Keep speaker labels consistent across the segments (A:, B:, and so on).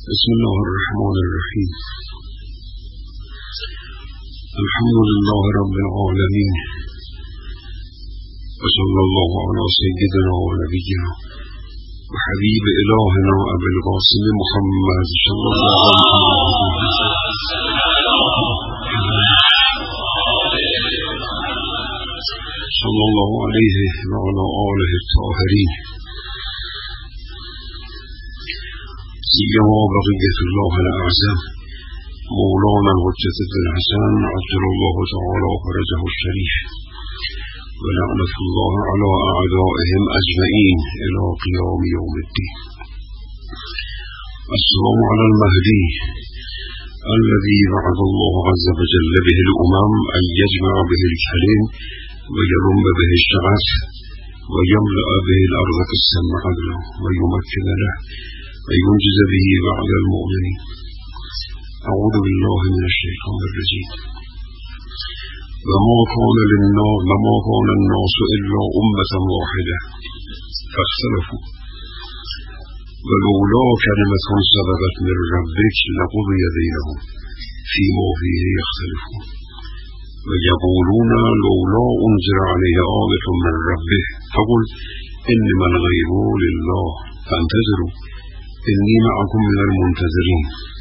A: بسم الله الرحمن الرحیم. الحمد لله رب العالمین و صلی الله علی سیدنا و نبینا و حبیب الهنا ابی القاسم محمد صلی الله علیه و علی آله الطاهرین سیما بقیة الله الأعظم مولانا الحجة بن الحسن عجل الله تعالى فرجه الشريف ولعنة الله على أعدائهم أجمعين إلى قيام يوم الدين. السلام على المهدي الذي وعد الله عز وجل به الأمم أن يجمع به الكلم ويرم به الشغف ويملأ به الأرض قسطا عدلا ويمكن له وينجز به بعد المؤمنين. أعوذ بالله من الشيطان الرجيم. وما كان الناس إلا أمة واحدة فاختلفوا ولولا كلمة سبقت من ربك لقضي بينهم فيما فيه يختلفون ويقولون لولا أنزل عليه آية من ربه فقل إنما الغيب لله فانتظروا إني معكم من المنتظرين.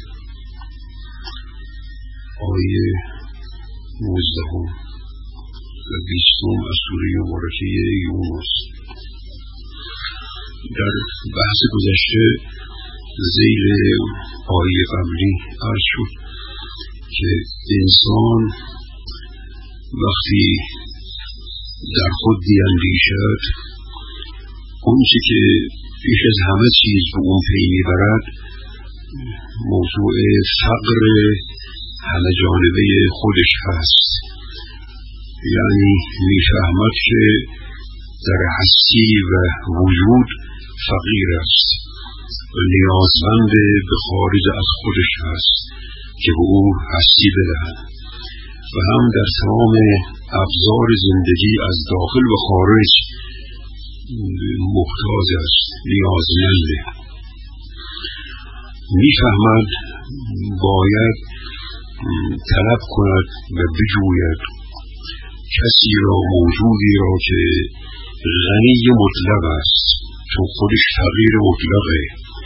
A: آیه 19 و 20 از سوره مبارکه یونس. در بحث گذشته ذیل آیه قبلی عرض شد که انسان وقتی در خود بیندیشد اون چی که پیش از همه چیز به اون پی میبرد موضوع فقر همه جانبه خودش هست. یعنی میفهمد که در هستی و وجود فقیر است و نیازمند به خارج از خودش هست که به او هستی بدهد و هم در تمام ابزار زندگی از داخل و خارج محتاج است، نیازمنده. میفهمد باید طلب کند و بجوید کسی را، موجودی را که غنی مطلق است، چون خودش فقیر مطلقه،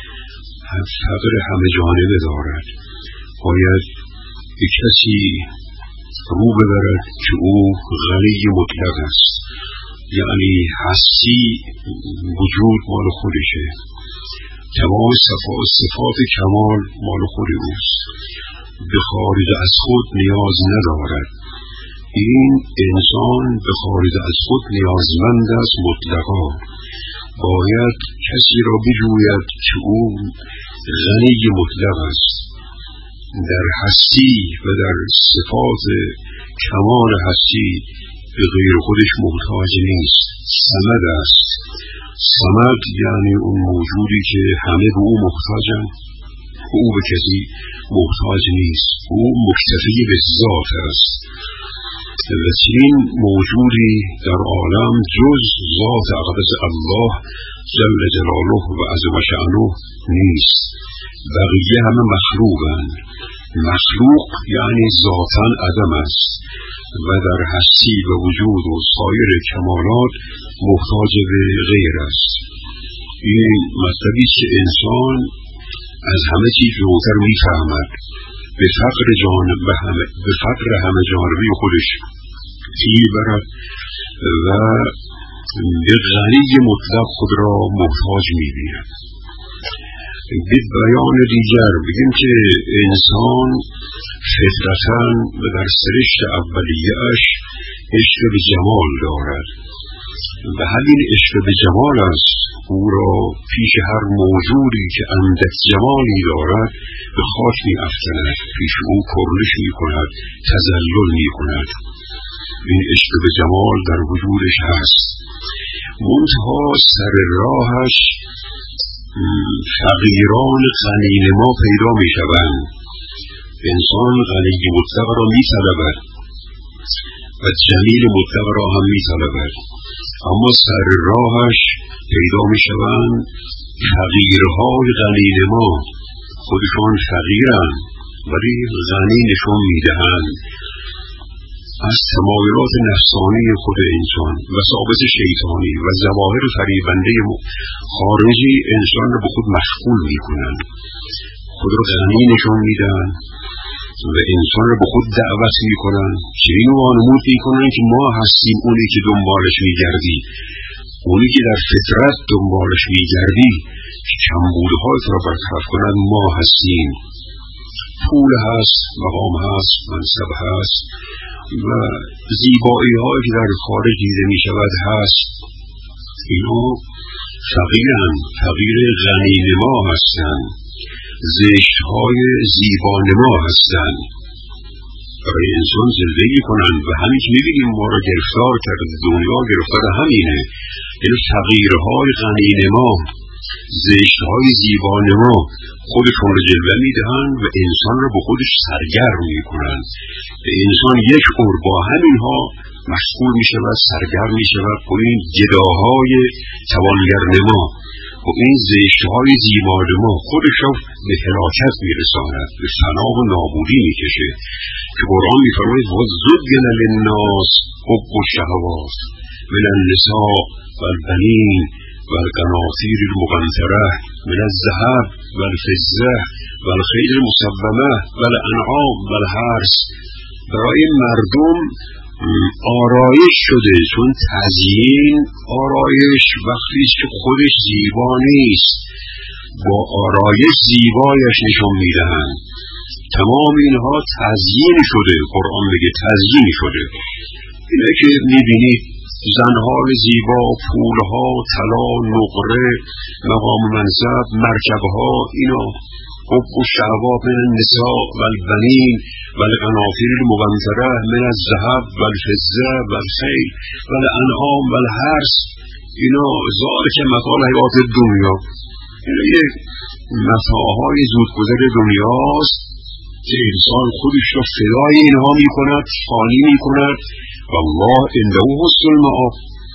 A: فقر همه جانبه دارد. باید به کسی رو ببرد که او غنی مطلق است، یعنی هستی وجود مال خودشه، تمام صفات کمال مال خود اوست، به خارج از خود نیاز ندارد. این انسان به خارج از خود نیازمند است مطلقا. باید کسی را بجوید که او غنی مطلق است، در هستی و در صفات کمال هستی به غیر خودش محتاج نیست، صمد است. صمد یعنی اون موجودی که همه به او محتاجن، او به کسی محتاج نیست، او مکتفی به ذات است و چنین موجودی در عالم جز ذات اقدس الله جل جلاله و عظم شأنه نیست. بقیه همه مخلوقند. مخلوق یعنی ذاتاً عدم است و در هستی و وجود و سایر کمالات محتاج به غیر است. این مطلبی که انسان از همه چیز روتر میفهمد، به فقر همه جانبه خودش پی برد و به غنی مطلق خود را محتاج میبیند. به بیان دیگر بگیم که انسان فطرتاً و در سرشت اولیه‌اش عشق به جمال دارد و همین عشق به جمال است او را پیش هر موجودی که اندک جمالی دارد به خاک می‌افکند، پیش او کرنش می‌کند، تذلل می‌کند. این عشق به جمال در وجودش هست، منتها سر راهش فقیران غنی‌نما پیدا می‌شوند. انسان غنی مطلق را می‌طلبد و جمیل مطلق را هم می‌طلبد، اما سر راهش پیدا می‌شوند فقیرهای غنی‌نما خودشان فقیرند ولی غنی نشون میدهند. از تمایلات نفسانی خود انسان و ثابت شیطانی و ظواهر فریبنده خارجی انسان را به خود مشغول میکنند، خود را غنی نشون میدن و انسان را به خود دعوت میکنن، چنین وانمود میکنن که ما هستیم اونی که دنبالش میگردی، اونی که در فطرت دنبالش میگردی که کمبودهایت را برطرف کند ما هستیم. پول هست، مقام هست، منصب هست و زیبایی هایی که در خارج دیده می شود هست. اینا فقیرن، فقیر غنی نما هستند، زشت های زیبا نما هستند، برای انسان جلوه می کنند و همین که می بینیم ما را گرفتار کرده، دنیا گرفتار همینه، یعنی فقیرهای غنی نما، زشت های زیبا نما خودشون را جلوه می دهند و انسان را به خودش سرگرم می کنند. انسان یک عمر با همین ها مشغول می شود، سرگرم می شود با این گداهای توانگر نما، با این زشت های زیبا نما خودش را به هلاکت می رساند، به فنا و نابودی می کشه که قرآن می فرماید وَزُيِّنَ لِلنَّاسِ حُبُّ الشَّهَوَاتِ مِنَ النِّسَاءِ وَالْبَنِينَ والقناطير المقنطرة من الذهب والفضة والخيل المسومة والأنعام والحرث. برای مردم آرایش شده، چون تزیین آرایش وقتی که خودش زیبا نیست با آرایش زیبایش نشون میدهند. تمام اینها تزیین شده، قرآن میگه تزیین شده. اینه که میبینید زنها زیبا، پولها، طلا، نقره، مقام منصب، مرکبها، اینا حب الشهوات من النساء والبنین والقناطیر المقنطرة من الذهب والفضة والخیل والانعام والحرث. اینا ذالک متاع الحیات الدنیا، اینا یک متاعهای زودگذر دنیاست که انسان خودش را فدای اینها میکند، فانی میکند و الله عنده حسن المآب،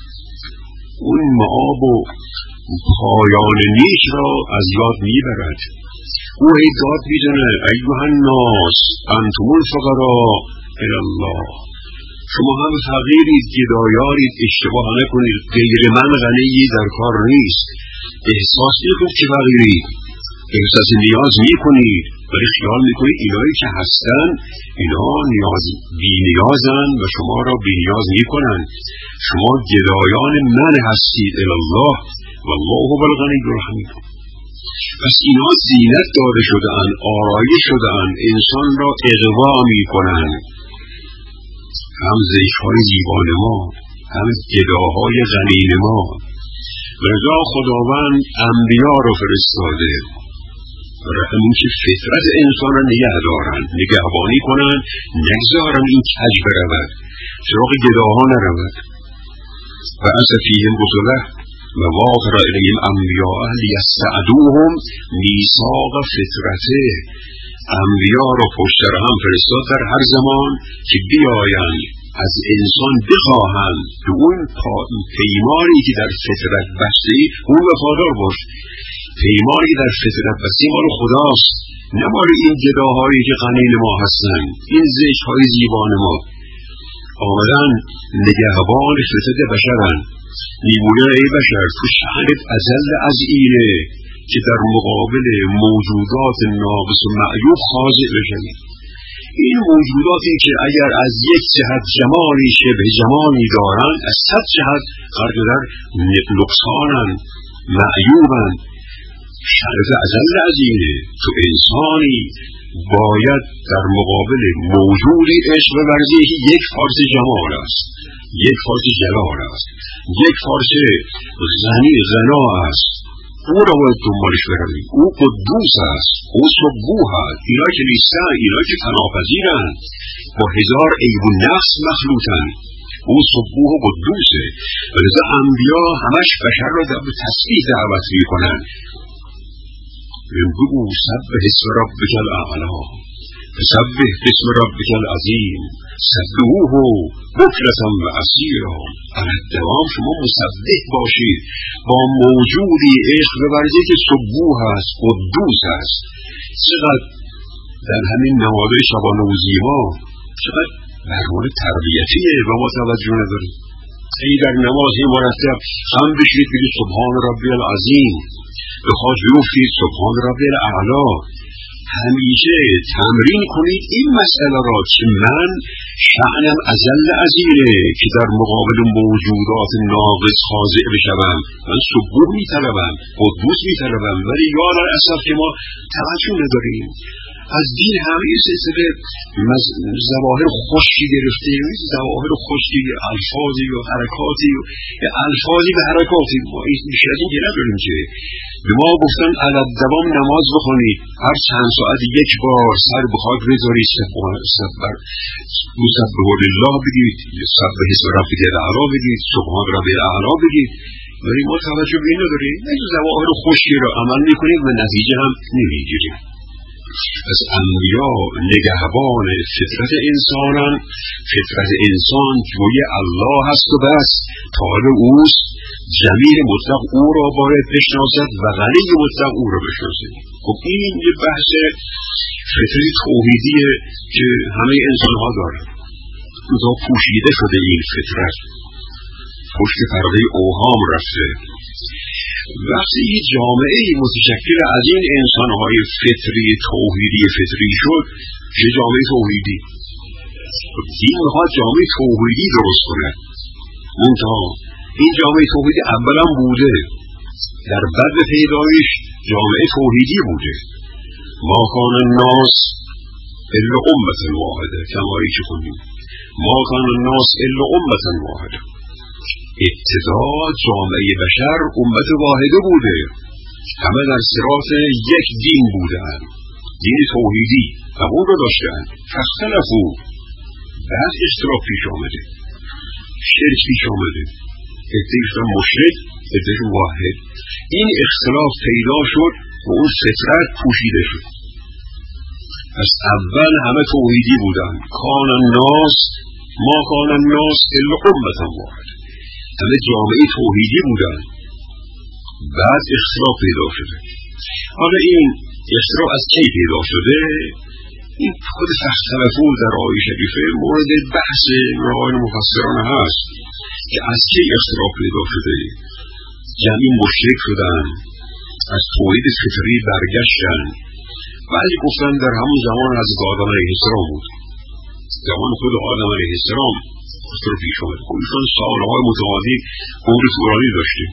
A: اون مآب و پایان نیک را از یاد میبرد. او هی داد میزنه ایها الناس انتم الفقراء الی الله، شما هم فقیرید، گدایانید، اشتباه نکنید، غیر من غنی در کار نیست. احساس میکنید که فقیرید، احساس نیاز میکنید، ولی خیال میکنید اینایی که هستن اینا بی نیازن و شما را بی نیاز میکنن. شما گدایان من هستید الی الله والله هو الغنی الحمید. پس اینا زینت داده شده‌اند، آرایش شده‌اند، انسان را اغوا میکنن، هم زشت‌های زیبانما، هم گداهای غنی‌نما. لذا خداوند انبیا را فرستاده برای همین که فطرت انسان را نگه دارن، نگهبانی کنن، نگذارن این کج برود، سراغ گداها نرود. و اسفیهم رسله و واقر الیهم انبیاء لیستعدوهم میثاق فطرته. انبیا را پشت سر هم فرستاد در هر زمان که بیایند از انسان بخواهند که اون پیمانی که در فطرت بسته اون وفادار باش. پیمانی که در فطرت بسته مال خداست، نه مال این گداهایی که غنی ما هستند، این زشت‌های زیبان ما. آمدن نگهبان فطرت بشرن، میگوید ای بشر تو شأنت ازل از اینه که در مقابل موجودات ناقص و معیوب خاضع بشوی. این موجوداتی که اگر از یک جهت جمالی شبه جمالی دارند، از صد جهت غرق در نقصانن، معیوبن. شأنت ازل از اینه تو انسانی باید در مقابل موجودی عشق ورزی که یک فارس جمال است، یک فارس جلال است، یک فارس غنا است، او را باید دنبالش بروی. او قدوس است، او سبوح است. اینا که نیستن، اینا که فناپذیرن، با هزار عیب و نقص مخلوطن. او سبوح و قدوسه. ولذا انبیا همش بشر را به تسبیح دعوت میکنن. بگو سبح اسم ربک الاعلی، سبح اسم ربک العظیم، سبحوه بکرة و اصیلا. الدوام شما مسبح باشید، با موجودی عشق بورزید که سبوح است، قدوس است، چقدر در همین نمازهای شبانه و زیما چقدر برنامه تربیتیه و ما توجه نداریم. ای در نماز مرتب هم بشید بگید سبحان ربی العظیم، بخواد بیفتید سبحان ربی الاعلا. همیشه تمرین کنید این مسئله را که من شأنم اجل از اینه که در مقابل موجودات ناقص خاضع بشوم. من سبوح میطلبم، قدوس میطلبم، ولی یا للاسف که ما توجه نداریم. از دین همه سلسله ظواهر خشکی گرفته، ظواهر خشکی، الفاظی و حرکاتی و الفاظی به حرکاتی. ما بیشتر از این که نداریم که به ما گفتن علالدوام نماز بخونید، هر چند ساعت یک بار سر به خاک بذارید، سبح لله بگید، سبح اسم ربک الاعلی بگید، سبحان ربی الاعلی بگید. ولی ما توجه به این نداریم. این ظواهر خشکی را عمل میکنیم و نتیجه هم نمیگیریم. از انبیا نگهبان فطرت انسانن. فطرت انسان جوی الله هست و بس، طالب اوست. جمیل مطلق او را باید بشناسد و غنی مطلق او را بشناسد. خب این یه بحث فطری توحیدیه که همه انسان ها دارن. اونجا پوشیده شده این فطرت، پشت پرده اوهام رفته. وقتی یه جامعه متشکل از این انسان‌های فطری توحیدی فطری شد، چه جامعه توحیدی؟ دین میخواد جامعه توحیدی درست کنه. منتها این جامعه توحیدی اولا بوده، در بد پیدایش جامعه توحیدی بوده. ما کان الناس الا امة واحده، کمایی که کنیم ما کان الناس الا امة واحده. ابتدا جامعه بشر امت واحده بوده، همه در صراط یک دین بودن، دین توحیدی و اون رو داشتن. فاختلفو، بعد اختلاف پیش آمده، شرک پیش آمده، عده‌شون مشرک، عده‌شون واحد. این اختلاف پیدا شد و اون فطرت پوشیده شد. از اول همه توحیدی بودن. کان الناس، ما کان الناس الا امة واحده، همه جامعه توحیدی بودن. بعد اختلاف پیدا شده. حالا این اختلاف از کی پیدا شده؟ این خود فاختلفو در آیه شریفه مورد بحث روایت مفسران هست که از کی اختلاف پیدا شده. جمعی مشرک شدن، از توحید فطری برگشتن. بعضی گفتن در همون زمان حضرت آدم علیه السلام بود، زمان خود آدم علیه السلام اختلاف پیش آمد. خودشون سالهای متعددی عمر طولانی داشته.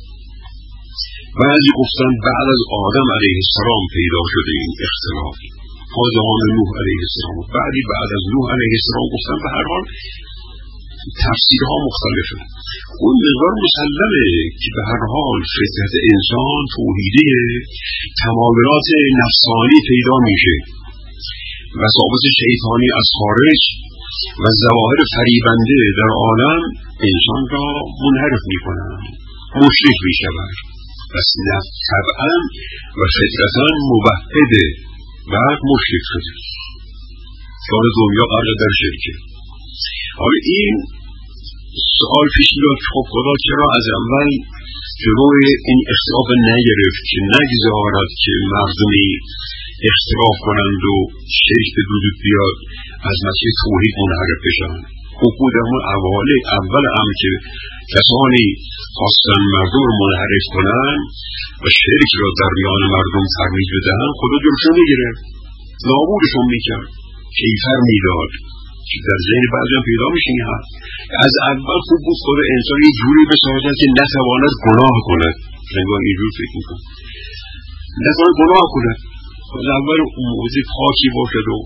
A: بعضی گفتن بعد از آدم علیه السلام پیدا شده این اختلاف، تا زمان نوح علیه السلام. بعد از نوح علیه السلام گفتن. به هر حال تفسیرها مختلفه. اون مقدار مسلمه که به هر حال فطرت انسان توحیدیه، تمایلات نفسانی پیدا میشه، وساوس شیطانی از خارج و ظواهر فریبنده در عالم انسان را منحرف میکنن، مشرک میشود. پس طبعا و فطرتا موحده، بعد مشرک شده، سال دنیا غرق در شرکه. حالا این سوال پیش میاد، خب خدا چرا از اول جلوی این اختلاف نگرفت که نگذارد که مردمی اختلاف کنند و شرک به وجود بیاد، از مسیر توحید منحرف بشن؟ خب بود اول هم که کسانی خواستن مردم رو منحرف کنن و شرک را در میان مردم ترویج بدهن، خدا جلوشون میگرفت، نابودشون میکرد، کیفر میداد که در ذهن بعضی هم پیدا میشه. از اول خوب بود خدا انسان یه جوری بسازد که نتواند گناه کند. انگار اینجور فکر میکن نتواند گناه کند. از اول موضوع خاصی باشد و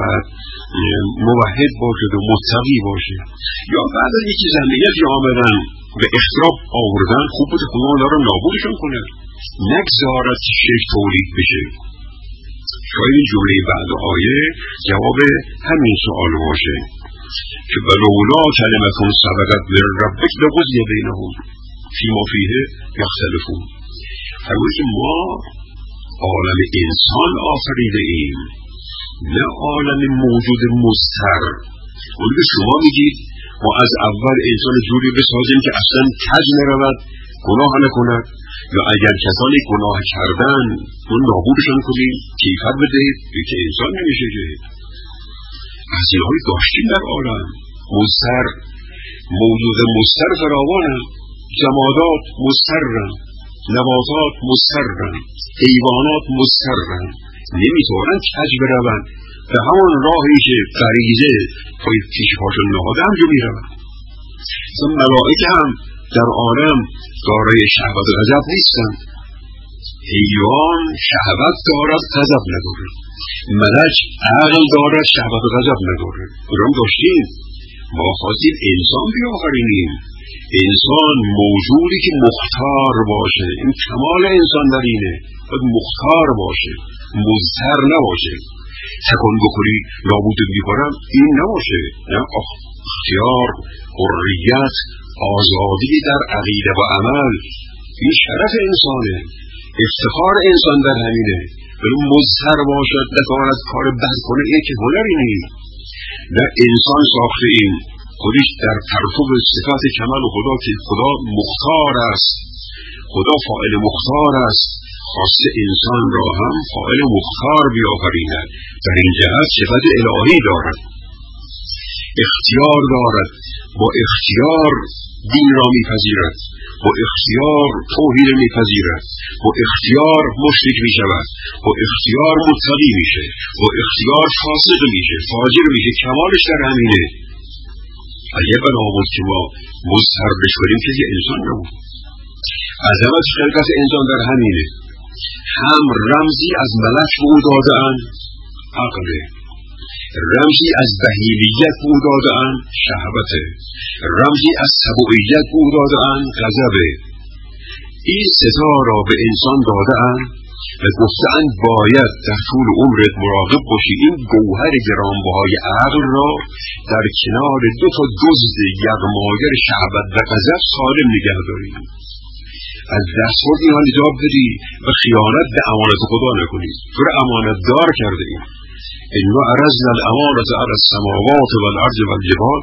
A: موحد باشد و متقی باشد. یا بعد از یکی زندگی آمدن به اختلاف آوردن، خوب بود خدا داره نابودشون کنه، نگذارد که شرک تولید بشه. شاید این جمله بعد آیه جواب همین سوال باشه که ولولا کلمتون سبقت من ربک لقضی بینهم فیما فیه یختلفون. فرمود که ما عالم انسان آفریده ایم، نه عالم موجود مضطر. اون که شما میگید ما از اول انسان جوری بسازیم که اصلا کج نرود گناه نکند، یا اگر کسانی گناه کردن اون نابودشان کنید، کیفر بدهید، که انسان نمیشه که. از اینهای داشتیم در عالم. مضطر، موجود مضطر فراوانند. جمادات مضطرند، نباتات مضطرند، حیوانات مضطرند، نمیتوانند کج بروند، به همان راهی که غریزه پای پیش پاشون نهاده همجا میروند. مثلا ملائکه هم در عالم دارای شهوت و غضب نیستند. حیوان شهوت دارد، غضب ندارد. ملک عقل دارد، شهوت و غضب ندارد. اونم داشتیم. ما خواستیم انسان بیافرینیم. انسان موجودی که مختار باشه. این کمال انسان در اینه، باید مختار باشه، مضطر نباشه. تکان بکنی نابود میکنم، این نباشه. نه، اختیار، حریت، آزادی در عقیده و عمل، این شرف انسانه. افتخار انسان در همینه. ولی مضطر باشد، نتواند کار بد کنه، این که هنری نیست. نه، انسان ساخته این خودش در پرتو صفات کمال خدا که خدا مختار است، خدا فاعل مختار است، خاص انسان را هم فاعل مختار بیافریند. در این جهت صفت الهی دارد، اختیار دارد. با اختیار دین را میپذیرد، با اختیار توحید میپذیرد، با اختیار مشرک میشود، با اختیار متقی میشه، با اختیار فاسق میشه، فاجر میشه. کمالش در همینه. اگه بنا بود که ما مضطر بشوریم که انسان نبود. عظمت خلقت انسان در همینه. هم رمزی از ملک به او داده‌اند، عقله. رمزی از بهیمیت به او داده‌اند، شهوته. رمزی از سبوعیت به او داده‌اند، غضبه. این ستا را به انسان داده‌اند و گفته‌اند باید در طول عمرت مراقب باشی این گوهر گرانبهای عقل را در کنار دو تا دزد یغماگر شهوت و غضب سالم نگه داری. از دستورد اینها نجات بدی و خیانت به امانت خدا نکنی. تو را امانت دار کرده ایم. انا عرضنا الامانة علی السماوات والارض والجبال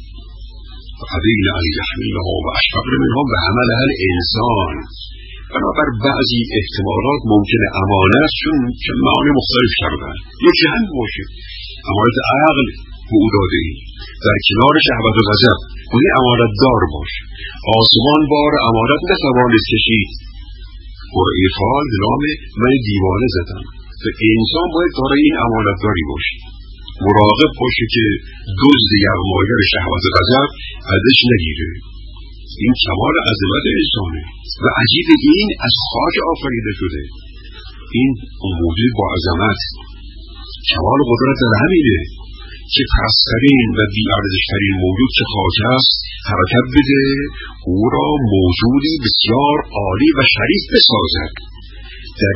A: فابین ان یحملنها واشفقن منها وحملها الانسان. بنابر بعضی احتمالات ممکنه امانت چون معانی مختلف کردن یکی هم باشه. امانت عقل به او داده ای در کنار شهوت و غضب، اونی امانت دار باشه. آسمان بار امانت نتوانست کشید. قرآن فال نام من دیوانه زدم. تو انسان باید دارای این امانت داری باشه، مراقب باشه که دزد یغماگر شهوت و غضب ازش نگیره. این کمال عظمت انسانه و عجیب این از خاک آفریده شده. این موجود با عظمت، کمال قدرت در همینه که پسترین و بی‌ارزشترین موجود که خاک است حرکت بده، او را موجودی بسیار عالی و شریف بسازد. در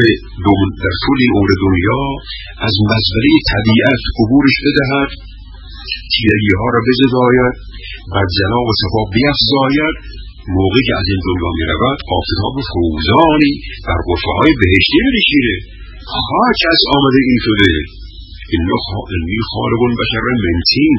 A: طول عمر دنیا از مزرعه طبیعت عبورش بدهد، تیرگی ها را بزداید، بر جلا و صفا بیفزاید. موقعی که از این دنیا می رود آفتاب فروزانی بر غرفه های بهشتی می‌نشیره. خاک از آمده این شده. انی خالق بشر من طین.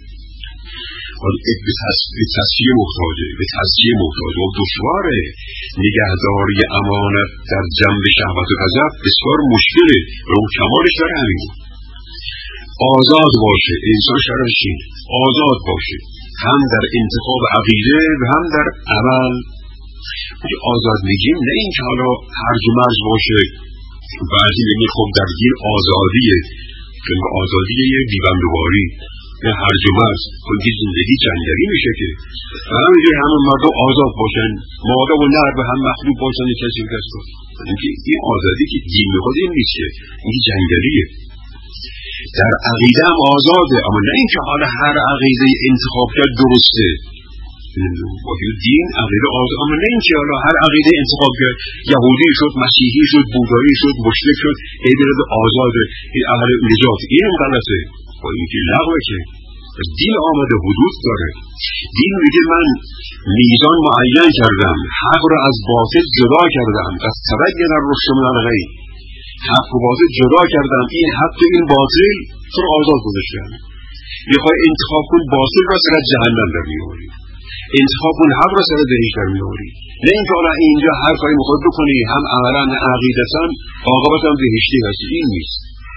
A: به تصفیه محتاجه، به تزکیه محتاجه و دشواره. نگهداری امانت در جنب شهوت و غضب بسیار مشکله و اون کمالش در همین. آزاد باشه انسان، شرفشین آزاد باشه هم در انتخاب عقیده و هم در عمل. آزاد میگیم نه این که حالا هرج و مرج باشه. بعضی میگن خب در دین آزادیه، که آزادیه بیبندوباری، نه هرج و مرج. کنگی زندگی جنگلی میشه که همینجور همه مردم آزاد باشن، مادر و نر به هم مخلوق باشن. کسی کس کن این آزادی که دین میخواد این نیست که این جنگلیه. در عقیده هم آزاده، اما نه اینکه حالا هر عقیده انتخاب کرد درسته. دین عقیده آزاد، اما نه اینکه حالا هر عقیده انتخاب کرد یهودی شد، مسیحی شد، بودایی شد، مشرک شد، ای برد آزاده، این اهل نجات. این غلطه. با اینکه لغوه که دین آمده حدود داره. دین میگه من میزان معین کردم، حق را از باطل جدا کردم، از تبین الرشد من الغی. حق و باطل جدا کردم، این حق و این باطل تو رو آزاد گذاشتم. میخوای انتخاب کن باطل را سر جهنم در میاری، انتخاب کن حق را سر بهشت در میاری. نه اینکه حالا اینجا هر کاری میخواد بکنی، هم عملا نه عقیدتا عاقبت هم بهشتی هستی. این نیست.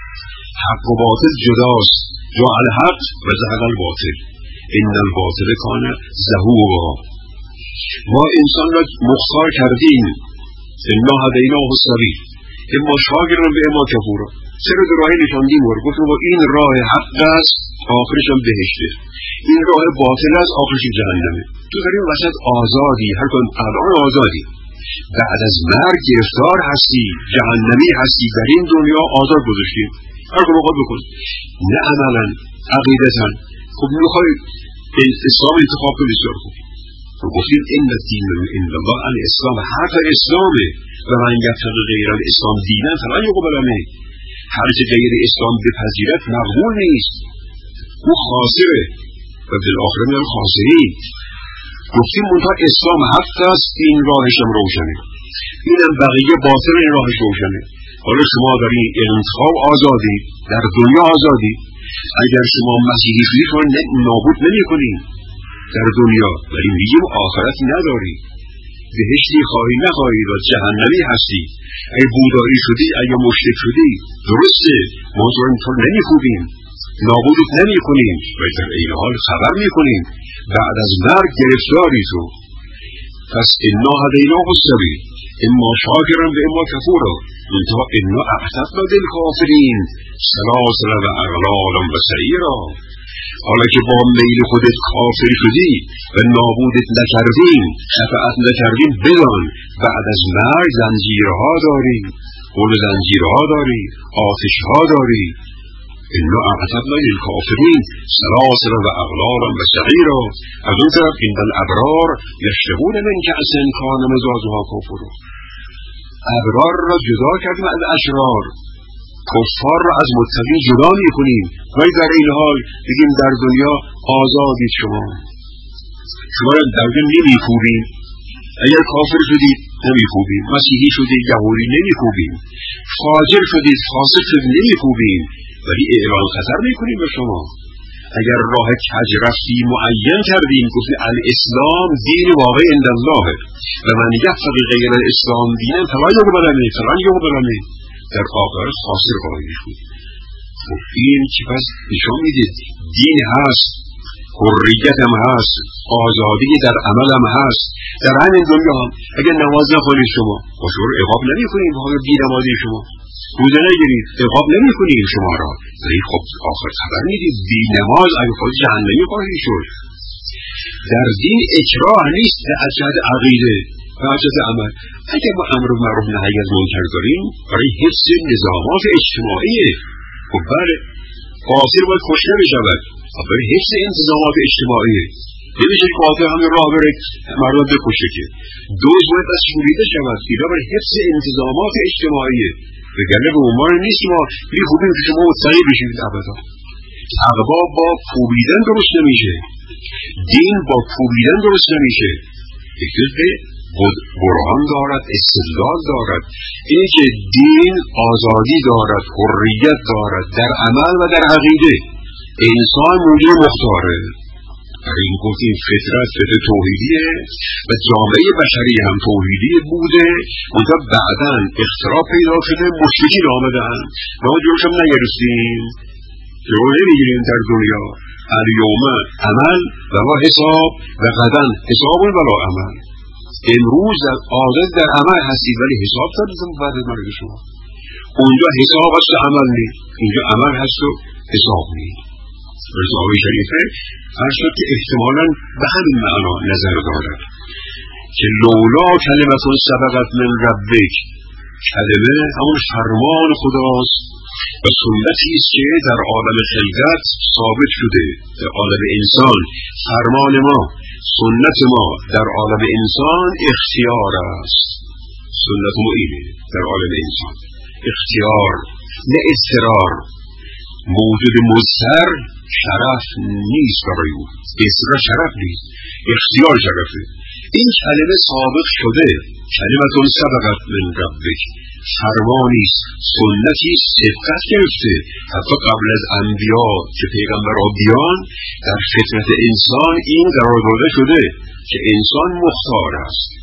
A: حق و باطل جداست. جاء الحق و زهق الباطل ان الباطل کان زهوقا. ما انسان را مختار کردیم، انا هدیناه السبیل اما شاکرا و اما کفورا. سر دو راهی نشاندیم و گفتیم با این راه حق است آخرش هم بهشته، این راه باطل است آخرش جهنمه. تو در این وسط آزادی، هر کدوم الان آزادی، بعد از مرگ گرفتار هستی، جهنمی هستی. در این دنیا آزاد گذاشتیم، هر کدوم خود بکن، نه عملا عقیدتا. خب میخوای اسلام انتخاب کنی، بسیار خوب. گفتیم ان الدین عند الله الاسلام، حتی اسلامه. و من یبتغی غیر الاسلام دینا فلن یقبل منه. هر چه غیر اسلام بپذیرد مقبول نیست، او خاسره و بالاخره من خاسرین. گفتیم منتها اسلام حق است، این راهش هم روشنه، اینم بقیه باطل، این راهش روشنه. حالا شما در این انتخاب آزادی، در دنیا آزادی. اگر شما مسیحی شدید شما نابود نمی کنید در دنیا، ولی میگیم آخرت نداری، بهشتی خواهی نخواهی و جهنمی هستی. اگه بودایی شدی، اگه مشرک شدی، درسته، ما تو نمی خوبیم، نابودت نمی کنیم، ولی در این حال خبر می کنیم بعد از مرگ گرفتاری تو. پس انا هدیناه السبیل اما شاکرا و اما کفورا منتها انا اعتدنا للکافرین سلاسل و اغلالا و سعیرا. حالا که با میل خودت کافر شدی و نابودت نکردیم، شفاعت نکردیم، بدان بعد از مرگ زنجیرها داری، قول زنجیرها داری، آتشها داری. انا اعتدنا للکافرین سلاسل و اغلالا و سعیرا. از اون طرف ان الابرار یشربون من کأس کان مزاجها کافورا. ابرار را جدا کردیم از اشرار، کفار را از متقین جدا می‌کنیم، ولی در این حال بگیم در دنیا آزادید شما را در دنیا نمی‌کوبیم. اگر کافر شدید نمی‌کوبیم، مسیحی شدید یهودی نمی‌کوبیم، فاجر شدید فاسق شدید نمی‌کوبیم، ولی اعلان خطر می‌کنیم به شما. اگر راه کج رفتی معین کردیم، گفتیم الاسلام دین واقع عند الله و من یبتغی غیر الاسلام دینا فلن یقبل منه، در آخر خاسر خواهی شد. خب این چی پس نشان میده؟ دین هست، حریت هم هست، آزادی در عمل هم هست. در همین دنیا هم اگر نماز نخونید شما با شما عقاب نمی‌کنیم، بخاطر بی‌نمازی شما روزه نگیرید عقاب نمی‌کنیم شما را، ولی خب آخر خبر میدید بی‌نماز اگه خود جهنمی خواهی شد. در دین اکراه نیست، از جهت عقیده و از جهت عمل. اگر ما امر معروف نهی از منکر داریم برای حفظ نظامات اجتماعی، خب بله قاتل باید کشته بشود، برای حفظ انتظامات اجتماعی. نمیشه قاتل همین راه بره مردم بکشه که دوز باید از شوریده شود، اینا برای حفظ انتظامات اجتماعی. وگرنه به عنوان نیست ما خوبیم که شما متقی بشید. ابدا تقوا با کوبیدن درست نمیشه، دین با کوبیدن درست نمیشه. یکی برهان دارد، استدلال دارد. این که دین آزادی دارد، حریت دارد در عمل و در عقیده. انسان موجود مختاره. در این گفتیم فطرت توحیدیه و جامعه بشری هم توحیدی بوده، منتها بعداً اختراع پیدا شده، مشرکین آمدن، ما جلوش هم نگرفتیم، جلو نمیگیریم در دنیا. الیوم عمل و حساب و غدا حساب ولا عمل. امروز آزاد در عمل هستید ولی حساب دارید بعد از مرگ شما. اونجا حساب هست و عمل نیست، اینجا عمل هست و حساب نیست. رساله شریفه فرشد که احتمالاً به همین معنا نظر دارد که لولا کلمتون سبقت من ربک، کلمه همون فرمان خداست و سنتی است که در عالم خلقت ثابت شده. در عالم انسان فرمان ما، سنت ما در عالم انسان اختیار است. سنت ما اینه در عالم انسان اختیار نه اضطرار. موجود مضطر شرف نیست برای او، اضطرار شرف نیست، اختیار شرفه. این کلمه ثابت شده، کلمتون سبقت من ربک، فرمانیست، سنتیست، سبقت گرفته حتی قبل از انبیا که پیغمبرها بیان. در فطرت انسان این قرار داده شده که انسان مختار است.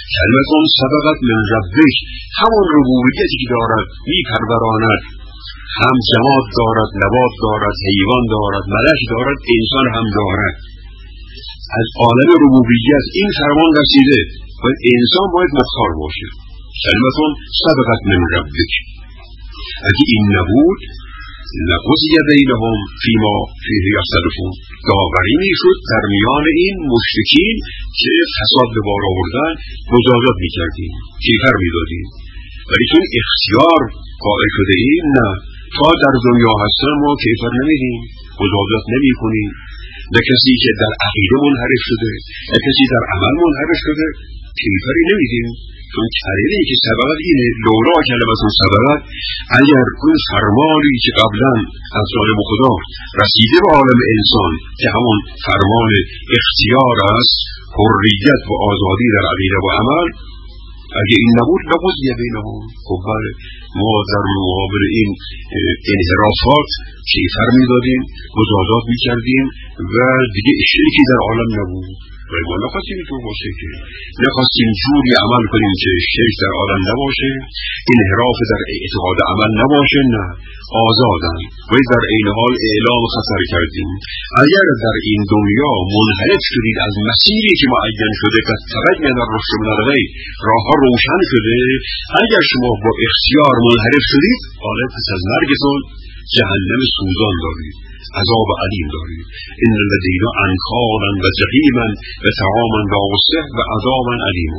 A: کلمتون سبقت من ربک، همون ربوبیتی که دارد، میپروراند، هم جماد دارد، نبات دارد، حیوان دارد، ملک دارد، انسان هم دارد. از عالم ربوبیت این فرمان رسیده و انسان باید مختار باشه. کلمتون سبقت من ربک. اگه این نبود لقضی بینهم فیما فیه یختلفون، داوری میشد در میان این مشرکین که فساد به بار آوردن، مجازات میکردیم، کیفر میدادیم. ولی چون اختیار قائل شده ایم، نه، تا در دنیا هستن ما کیفر نمیدیم، مجازات نمی کنیم. نه کسی که در عقیده منحرف شده، نه کسی در عمل منحرف شده کیفری نمیدیم. چون کلمه‌ای که سبقت اینه، لولا کلمتون سبقت، اگر اون فرمانی که قبلا از جانب خدا رسیده به عالم انسان که همون فرمان اختیار است، حریت و آزادی در عقیده و عمل، اگه این نبود لقضی بینهم. خب بله، ما در مقابل این انحرافات کیفر میدادیم، مجازات میکردیم و دیگه شرکی در عالم نبود. ولی ما نخواستیم اینطور باشه، که نخواستیم جوری عمل کنیم که شرک در عالم نباشه، انحراف در اعتقاد عمل نباشه، نه، آزادن. ولی در این حال اعلام خطر کردیم اگر در این دنیا منحرف شدید از مسیری که معین شده که تبین الرشد من الغی، راه ها روشن شده، اگر شما با اختیار منحرف شدید، حالا پس از مرگتون جهنم سوزان دارید، عذاب علیم دارید. ان الذین انکارا و جحیما و طعاما ذا غصه و عذابا علیم.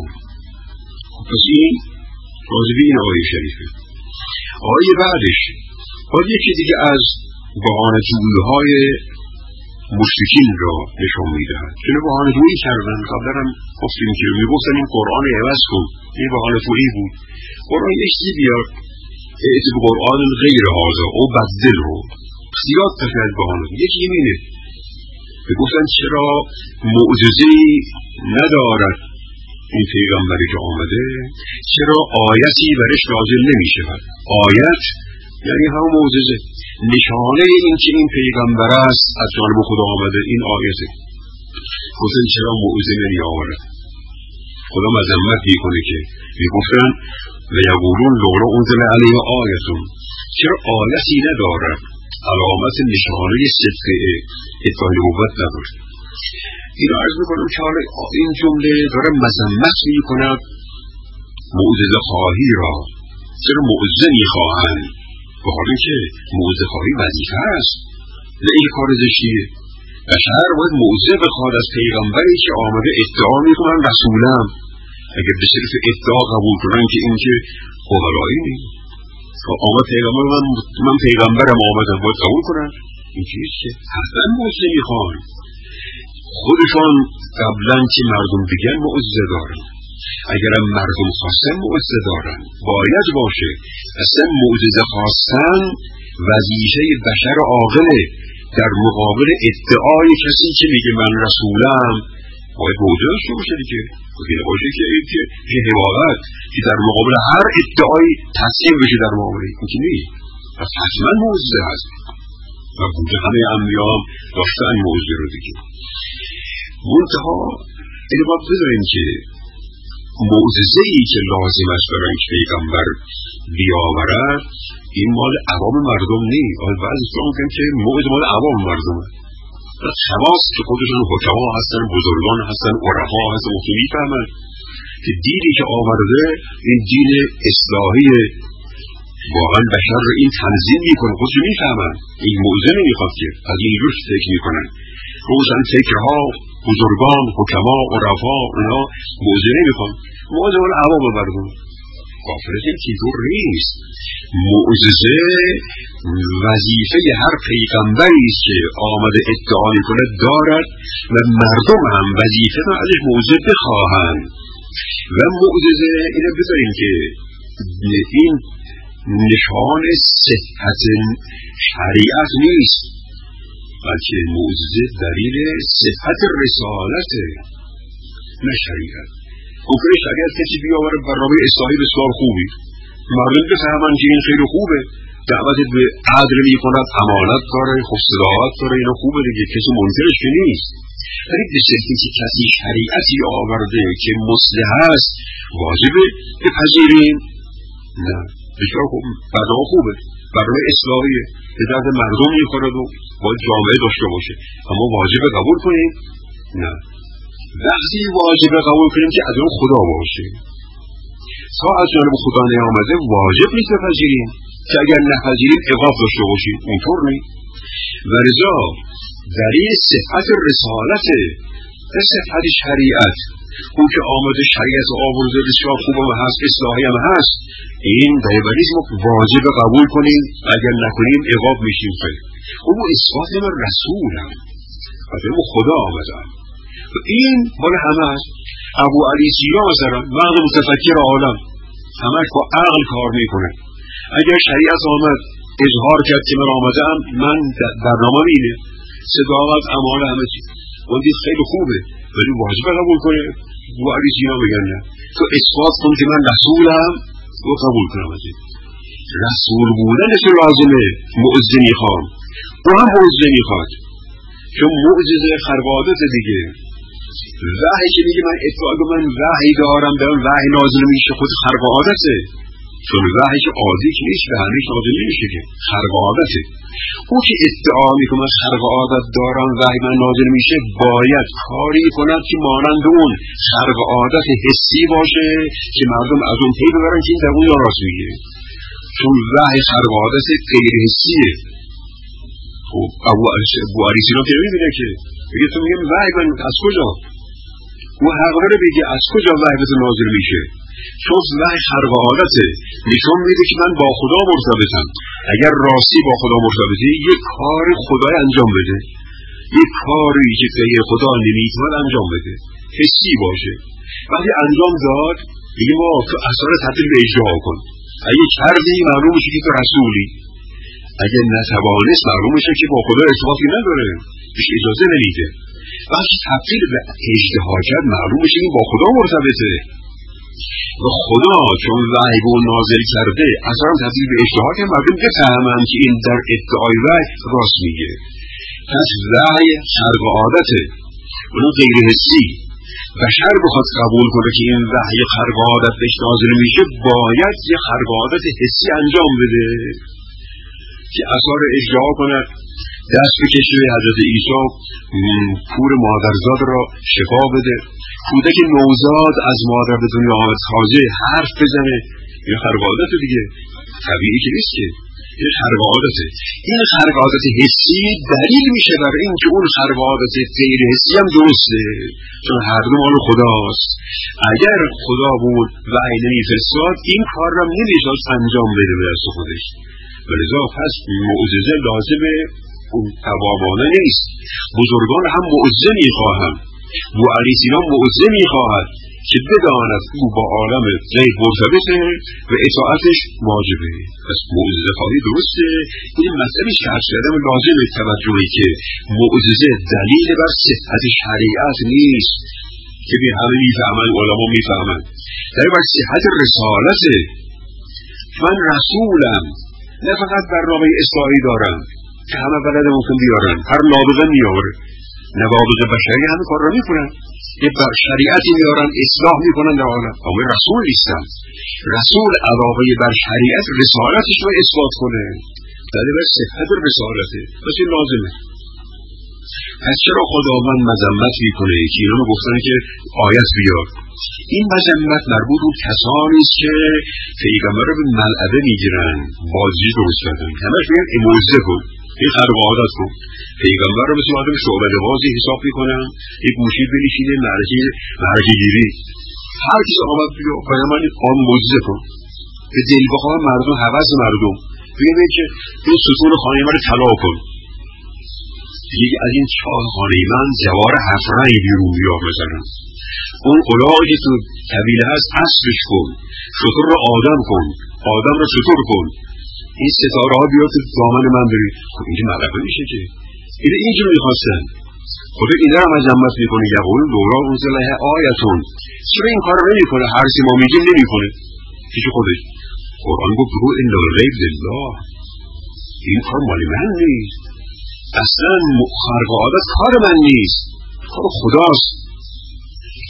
A: پس این راجبی این آیه شریفه. آیه بعدش یکی دیگه از بهانه‌جویی‌های مشرکین را نشون میدهد. چون بهانه‌جویی کردن، قبلا هم گفتیم که میگفتن این قرآن عوض کن، این بهانه‌جویی بود. قرآن یه چیزی بیاد ائت بقرآن غیر هذا او بدل رو زیاد تفید بهانه. یکی اینه گفتن چرا معجزه‌ای ندارد این پیغمبری که آمده، چرا آیتی برش نازل نمی شود. آیت یعنی هم معجزه، نشانه این که این پیغمبر است از جانب خدا آمده، این آیته. گفتن چرا معجزه نمی آورد. خدا مذمت میکنه که میگفتن و یقولون لولا انزل علیه آیتون، چرا آیتی ندارد، علامت نشانه صدق ادعای نبوت نداشت. این عرض میکنم که حالا این جمله داره مذمت میکند معجزه خواهی را. چرا معجزه میخواهند؟ به حالی که معجزه خواهی وظیفه است، نه این کار زشتیه. بشر باید معجزه بخواد از پیغمبری که آمده ادعا میکنن رسولم. اگر به صرف ادعا قبول کنن که این که خودالایی نیست، آمد پیغمبر من پیغمبرم آمدم باید قبول کنن. این چیزه حتما معجزه میخوان. خودشان قبلا که مردم بگن معجزه دارن، اگرم مردم خواستن معجزه دارن، باید باشه. اصلا معجزه خواستن وظیفه بشر عاقله. در مقابل ادعای کسی که میگه من رسولم باید معجزه داشته باشه دیگه. باید باشه که حمایت که در مقابل هر ادعای تسلیم بشه در مقابل این که نیست. پس حتما معجزه هست و بوده همه انبیا داشتن معجزه رو دیگه. منتها اینو باید بدونیم که معجزه‌ای که لازم است برای پیغمبر بیاورد این مال عوام مردم نیست. بعضی میگن که معجزه مال عوام مردمه. خواست که خودشون حکما هستن، بزرگان هستن، عرفا هستن، که میفهمن که دینی که آورده این دین اصلاحی واقعا بشر رو این تنظیم میکنه. خودشون میفهمن این معجزه نمیخواد که از این جور فکر میکنن. روشن فکرها، بزرگان، حکما، عرفا، اونا معجزه نمیخوان. معجزه مال عوام مردم. غافلت این که دور نیست. معجزه وظیفه هر پیغمبری است که آمده ادعا میکنه دارد و مردم هم وظیفه را ازش معجزه بخواهند. و معجزه اینو بذاریم که این نشان صحت شریعت نیست، بلکه معجزه دلیل صحت رسالت نه شریعت. ممکنه شریعت کسی بیاوره برنامه اصلاحی بسیار خوبی، مردم بفهمن که این خیلی خوبه، دعوت به عدل میکند، امانت داره، خوش صداقت داره، اینا خوبه دیگه، کسی منکرش که نیست. ولی به شکلی که کسی شریعتی آورده که مصلح است واجبه بپذیریم؟ نه. بسیار خوب، برنامه خوبه، برنامه اصلاحیه، به درد مردم میخورد و باید جامعه داشته باشه، اما واجبه قبول کنیم؟ نه. وقتی واجبه قبول کنیم که از اون خدا باشه، تا از جانب خدا نیامده واجب نیست بپذیریم که اگر نپذیریم عقاب داشته باشیم. اونطور نیست. و لذا در این صفت رسالت و صفت شریعت، اون که آمده شریعت آورده بسیار خوب هم هست، اصلاحی هم هست، این دایبالیسم واجب قبول کنیم، اگر نکنیم عقاب میشیم. خیلی اون اثبات من رسولم و اون خدا آمدم و این مال همه هست. ابو علی سینا مثلا مغز متفکر عالم همش با عقل کار میکنه. اگر شریعت آمد اظهار کرد که من آمدم، من برنامه اینه، صداقت، اعمال، همه چیز اون دید خیلی خوبه، ولی واجب قبول کنه. ابو علی سینا میگن نه، تو اثبات کن که من رسولم و قبول کنم. از این رسول بودنش لازمه. معجزه میخوام، او هم معجزه میخواد، چون معجزه خرقادت دیگه. وحی که میگه من ادعا که من وحی دارم، به اون وحی نازل میشه، خود خرق عادته، چون وحی که عادی که نیست به همه نازل نمیشه، که خرق عادته. او که ادعا میکنه من خرق عادت دارم، وحی من نازل میشه، باید کاری کند که مانند اون خرق عادت حسی باشه که مردم از اون پی ببرن که این در اون راست میگه، چون وحی خرق عادت غیر حسیه. خب ابو علی سینا که میبینه که میگه تو میگه وحی من از کجا؟ او حق داره بگه از کجا وحی به نازل میشه، چون وحی خرق عادته، نشون میده که من با خدا مرتبطم. اگر راستی با خدا مرتبطی، یک کار خدای انجام بده، یک کاری که غیر خدا نمیتونه انجام بده، حسی باشه. وقتی انجام داد میگه ما تو اثر تبدیل به اجرا کن. اگه کردی معلوم میشه که تو رسولی، اگر نتوانست معلوم میشه که با خدا ارتباطی نداره، بهش اجازه نمیده. وقتی تبدیل به اجتهاد کرد معلوم میشه که با خدا مرتبطه و خدا چون وحی به اون نازل کرده اصلا تبدیل به اجتهاد کرد، مردم بفهمن که این در ادعای وحی راست میگه. پس وحی خرق عادته، اون غیر حسی. بشر بخواد قبول کنه که این وحی خرق عادت بهش نازل میشه، باید یه خرق عادت حسی انجام بده که اثر اجرا کنه، دست بکشه به حضرت عیسی کور مادرزاد را شفا بده، کودک نوزاد از مادر به دنیا آمد تازه حرف بزنه. این خرق عادت دیگه، طبیعی که نیست که، این خرق عادته. این خرق عادت حسی دلیل میشه برای این که اون خرق عادت غیر حسی هم درسته، چون هر دو مال خداست. اگر خدا بود وحی نمیفرستاد این کار را نمیشد انجام بده به دست خودش. ولذا پس معجزه لازمه، اون توابانه نیست. بزرگان هم معجزه میخواهند. ابو علی سینا معجزه میخواهد که بداند او با عالم غیب مرتبطه و اطاعتش واجبه. پس معجزه خواهی درسته. این مسئله شرط کردن لازمه توجهی که معجزه دلیل بر صحت شریعت نیست که به همه میفهمن، علما میفهمن، دلیل بر صحت رسالته. من رسولم، نه فقط برنامه اصلاحی دارم که همه بلد ممکن بیارن، هر نابغه میاره، نوابغ بشری همه کار را میکنن، یه شریعتی میارن اصلاح میکنن در عالم، اما رسول نیستن. رسول علاوه بر شریعت رسالتش رو اثبات کنه، دلیل بر صحت رسالته، پس این لازمه. پس چرا خداوند مذمت میکنه که اینا گفتن که آیت بیار؟ این مذمت مربوط به کسانی است که پیغمبر رو به ملعبه میگیرن، بازی درست کردن، همش میگن معجزه کن، این خرق عادت کن. پیغمبر رو مثل آدم شعبده بازی حساب میکنن، یک گوشی بنشینه معرکه گیری. هر کسی آمد بگه برای من آن معجزه کن، به دل بخواه مردم، هوس مردم بگه که این ستون خانه من رو طلا کن، دیگه از این چاه خانه من جوار 7 رنگ بیرون بیار بزنن، اون الاغی که تو طویله هست اسبش کن، شطور رو آدم کن، آدم رو شطور کن، این ستاره ها بیاد تو دامن من بری. خب اینجا ملعبه میشه که اینجا میخواستن. خدا این رو مذمت میکنه، یقول دورا انزله آیتون، چرا این کار رو نمیکنه؟ هر چی ما میگیم نمیکنه پیش خودش. قرآن گفت رو این لغیب لله، این کار مال من نیست، اصلا خرق عادت کار من نیست، کار خداست.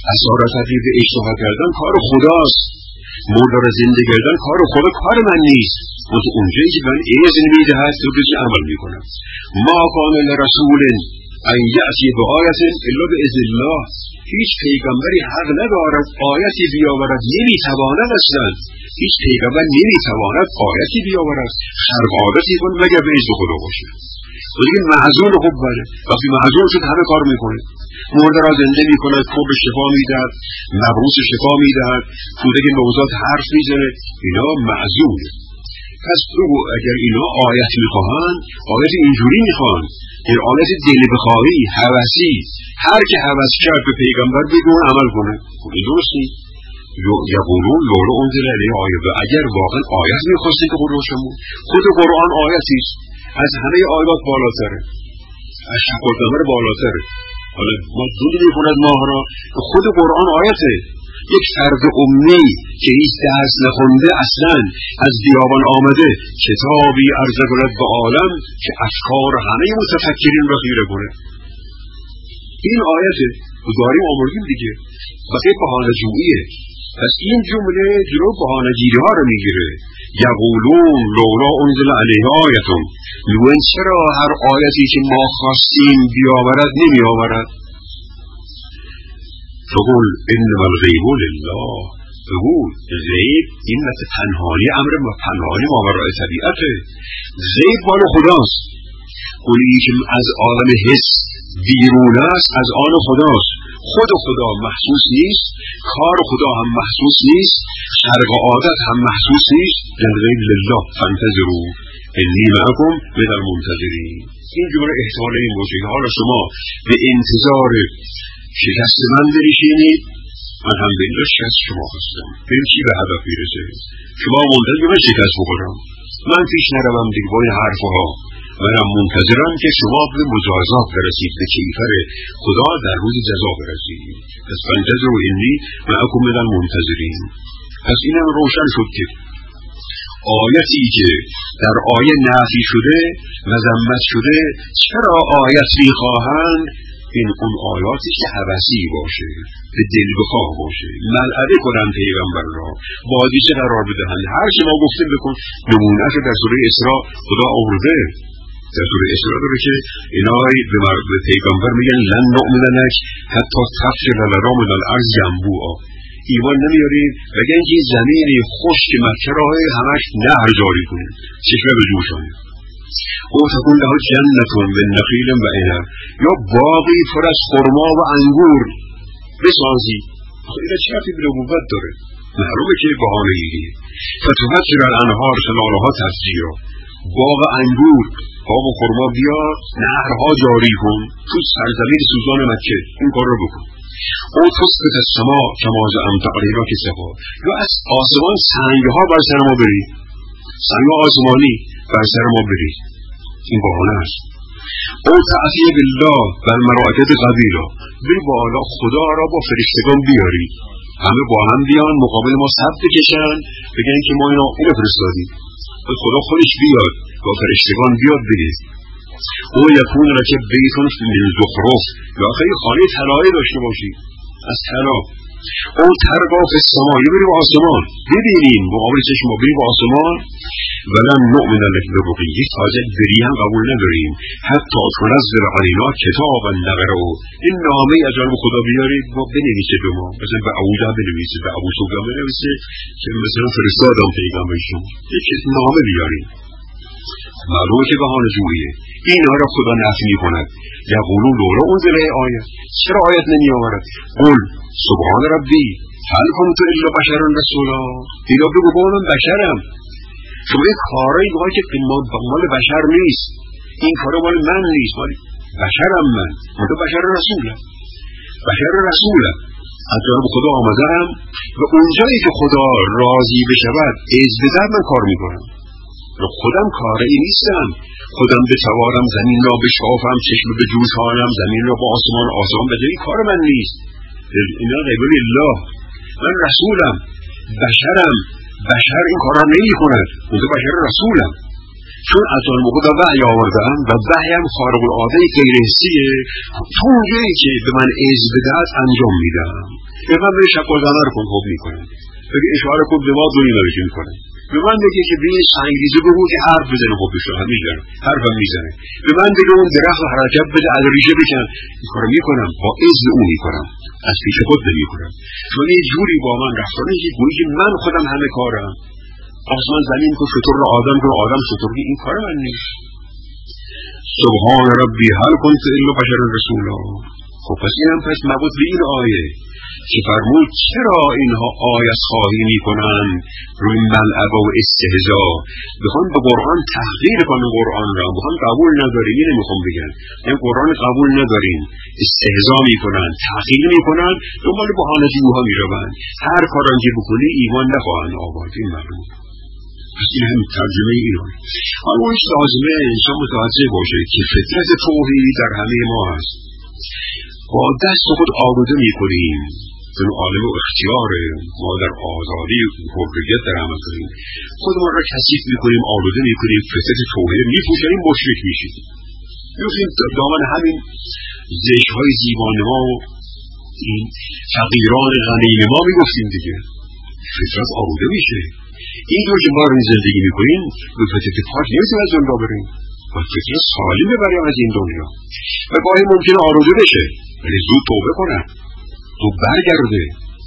A: اسارت تبدیل به اشتها کردن کار خداست، مرده را زنده کردن کار خدا، کار من نیست. اونجایی که من اذن میدهد تو بهش عمل میکنم. ما کان لرسول ان یأتی بآیة الا بإذن الله. هیچ پیغمبری حق ندارد آیتی بیاورد، نمیتواند اصلا. هیچ پیغمبر نمیتواند آیتی بیاورد، خلق عادتی کن مگر به اذن خدا باشه. و دیگه معذور خب بله، وقتی معذور شد همه کار میکنه، مرده را زنده میکند، خوب شفا میدهد، مبعوث شفا میدهد، کودک نوزاد حرف میزنه، اینا معذوره. پس اگر اینا آیت میخواهند، آیت اینجوری میخواهند، این آیت دل بخواهی، هوسی، هر که هوس کرد به پیغمبر بگو عمل کنه. خب این درست نیست. یقولون لولا انزل علیه آیه. و اگر واقعا آیت میخواستید که قرآنشون خود قرآن آیتی است، از همه آیات بالاتره، از شفاعتنامه بالاتره. حالا ما دود میکند ماه را، خود قرآن آیته. یک فرد امی که هیچ درس نخونده اصلا از بیابان آمده کتابی عرضه کند به عالم که افکار همه متفکرین را خیره کنه. این آیته داریم آمردیم دیگه. بقیه بهانه جوییه. پس این جمله جلو بهانه گیری ها رو میگیره. یقولون لولا انزل علیه آیتون، میگوین چرا هر آیتی که ما خواستیم بیاورد نمی آورد؟ فقل انما الغیب لله. بگو غیب این مثل پنهانی امر و پنهانی ماورای طبیعته. غیب مال خداست. اونی که از عالم حس بیرون است از آن خداست. خود خدا محسوس نیست، کار خدا هم محسوس نیست، خرق عادت هم محسوس نیست. الغیب لله فانتظروا انی معکم من المنتظرین. این جمله احتمال این باشه که حالا شما به انتظار شکست من بنشینید، من هم به اینجا شکست شما هستم، ببین چی به هدف میرسه. شما منتظر من شکست بکنم، من پیش نروم دیگه با این حرفها. منم منتظرم که شما به مجازات برسید، به کیفر خدا در روز جزا برسید. پس فانتظروا انی معکم من المنتظرین. پس اینم روشن شد که آیتی که در آیه نفی شده، مذمت شده، چرا آیت میخواهند؟ این اون آیاتی که هوسی باشه، به دل بخواه باشه، ملعبه کنن پیغمبر را، بازیچه قرار بدهند. هر چی ما گفتیم بکن. نمونه‌اش در سوره اسراء خدا آورده. در سوره اسراء داره که اینای به پیغمبر میگن لن نؤمن لک حتی تفجر لنا من الارض ینبوعا. ایمان نمیاریم مگر اینکه زمین خشک مکه را همش نهر جاری کنیم، چشمه به جوشانیم. او تکون له جنت من نخیل و عنب، یا باغی پر از خرما و انگور بسازی. این چه ربطی به نبوت داره؟ معلومه که بهانه گیری. فتفجر الانهار خلالها تفجیرا. باغ انگور، باغ خرما بیا، نهرها جاری کن تو سرزمین سوزان مکه. این کار رو بکن. او تسقط السماء کما زعمت علینا کسفا، یا از آسمان سنگها بر سر ما بری، سنگ آسمانی بر سر ما بری. این بهانه است. او تعطیه بالله بر ملائکت قبیلا، بری بالا خدا را با فرشتگان بیاری، همه با هم بیان مقابل ما صف بکشن بگن که ما اینو فرستادیم. خدا خودش بیاد با فرشتگان بیاد بگید. او یکون لک بیتون من زخرف، یا خیلی خانه طلایی داشته باشی از طلا. او ترقا فی السما، یا بری با آسمان ببینیم مقابل چشم ما، بری با آسمان. ولن نؤمن لک برقیه، تازه بری هم قبول نداریم حتی تنزل علینا کتابا نقرأه، این نامه از جانب خدا بیارید ما بنویسه به ما، مثلا به ابوجا بنویسه، به ابو سفیان بنویسه که مثلا فرستادم پیغمبرشون، یک نامه بیاریم. معلومه که بهانه جوییه. این را خدا نفی میکند. یقولون لولا انزل آیه، چرا آیت نمی آورد؟ قل سبحان ربی هل کنت الا بشرا رسولا. اینا بگو با من بشرم. شما این کارایی بگوی که مال بشر نیست، این کارا مال من نیست، مال بشرم. من تو بشر رسولم، بشر رسولم، از جانب خدا آمدم و اونجایی که خدا راضی بشود از بدر من کار میکنم. خودم کاری نیستم، خودم بتوارم زمین را بشکافم، چشم به جوشانم، زمین را با آسمان بدهی، کار من نیست. اینا غیب الله. من رسولم، بشرم. بشر این کارا نمی کند، من بشر رسولم. چون از آن موقع به وحی آوردم و وحی هم خارق العاده غیر حسیه، تو اونجایی که به من عز بدهد انجام میدم. به من بره شب قدمه رو کن خوب میکنم، بگه اشاره کن به ما دونی نرشی میکنم، به من بگه که به سنگریزه بگو که حرف بزنه خوب بشنم میزنم، حرفم میزنه، به من بگه اون درخت حرکت بده از ریشه بکن، این کارو میکنم، با عز اون میکنم، از پیش خود نمیکنم. چون یه جوری با من رفتاره که گویی که من خودم همه کارم، آسمان زمین کو شطور رو آدم کو آدم شطور، این کار من نیست. سبحان ربی هل کنت الا بشر رسولا. خب پس اینم پس مربوط به این آیه که فرمود چرا اینها آیت خواهی میکنند روی ملعب و استهزا، بخوان به قرآن تحقیر کنن، قرآن را بخوان قبول نداریم، اینه میخوام بگن این قرآن قبول نداریم، استهزا میکنن، تحقیر میکنن، دنبال بهانه جوها میروند، هر کاران که بکنی ایمان نخواهند آورد. این معلوم. پس این هم ترجمه اینا. اما ایش لازمه انسان متوجه باشه که فطرت توحیدی در همه ما هست. با دست خود آلوده میکنیم، این عالم و اختیاره، ما در آزادی حریت در عمل کنیم، خودمان را کثیف میکنیم، آلوده میکنیم، فطرت توحید میپوشانیم، مشرک میشیم، میفتیم دامن همین زشت‌های زیبان ما و این فقیران غنیم ما میگفتیم دیگه. فطرت آلوده میشه. این دور که ما رو زندگی میکنیم به فطرت پاک نمیتونیم از دنیا بریم، و فطرت سالم ببریم از این دنیا. و گاهی ممکنه آلوده بشه ولی زود توبه کنه تو برگرده.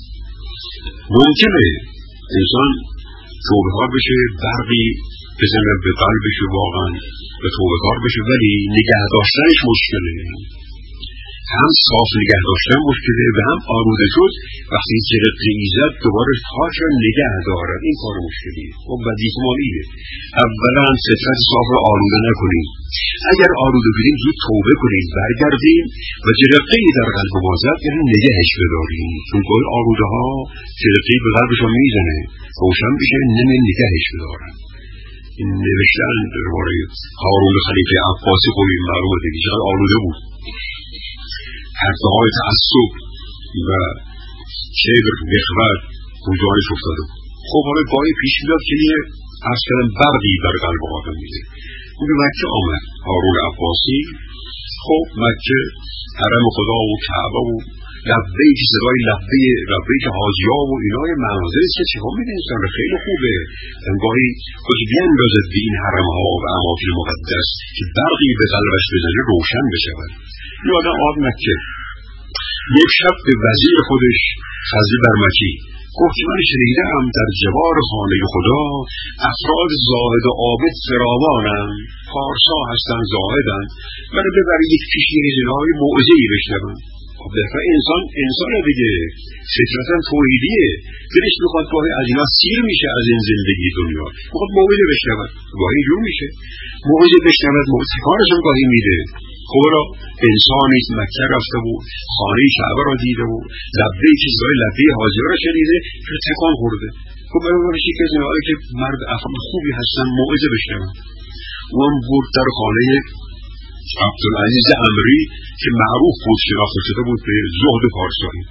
A: ممکنه انسان توبه کار بشه، برقی بزنه به قلبش واقعا به توبه کار بشه، ولی نگه داشتنش مشکله. هم صاف نگه داشتن مشکله و هم آلوده شد وقتی جرقه ایزد دوباره پاک را نگه دارد، این کار مشکلیه. خب وظیفه ما اینه اولا فطرت صاف را آلوده نکنیم، اگر آلوده بدیم زود توبه کنیم، برگردیم و جرقه ای در قلب ما زد یعنی نگهش بداریم، چون گاهی آلوده ها جرقه به قلبشان میزنه، روشن بشه نگهش بدارن. این نوشتن درباره هارون خلیفه عباسی خب این معلومه دیگه چقدر آلوده بود، حرفهای تعصب و کبر نخوت اونجایش افتاده بود. خب حالا گاهی پیش میاد که یه اصلا برقی در قلب آدم میده. اون به مکه آمد هارون عباسی. خب مکه حرم خدا و کعبه و لبیک، صدای لبیک حاجی‌ها و اینای مناظری که چه میده انسان خیلی خوبه. گاهی خودی بیاندازد به این حرم‌ها و اماکن مقدس که برقی به قلبش بزنه روشن بشود. یادم آمد مکه. یک شب به وزیر خودش خزی برمکی گفت من شنیدم در جوار خانه خدا افراد زاهد و عابد فراوانند، پارسا هستن، زاهدن، من ببری یک پیشی هزینه‌های موعظه‌ای بشنوم. خب دفعه انسان دیگه فطرتاً توحیدیه، دلش میخواد گاهی از اینا سیر میشه از این زندگی دنیا، میخواد موعظه بشنود، گاهی جور میشه موعظه بشنود، موعظه کارشون گاهی میده. خب را انسانی مکه رفته بود، خانه کعبه را دیده بود، لبه چیزهای لبه حاجی را شنیده که تکان خورده. خب برای که از اینهایی که مرد افراد خوبی هستن موعظه بشنون. اون بود در خانه عبدالعزیز امری که معروف بود، شناخته شده بود به زهد پارسایی.